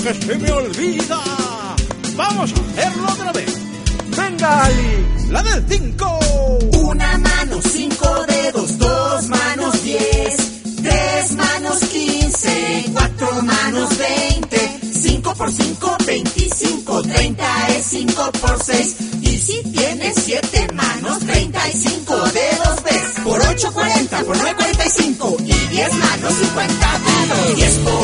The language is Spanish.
que se me olvida. Vamos a hacerlo otra vez. Venga, Alex, la del 5. Una mano, 5 dedos, 2 manos, 10, 3 manos, 15, 4 manos, 20, 5 por 5, 25, 30 es 5 por 6. Y si tienes 7 manos, 35 dedos ves. Por 8, 40, por 9, 45. Y 10 manos, 50 dedos. 10 por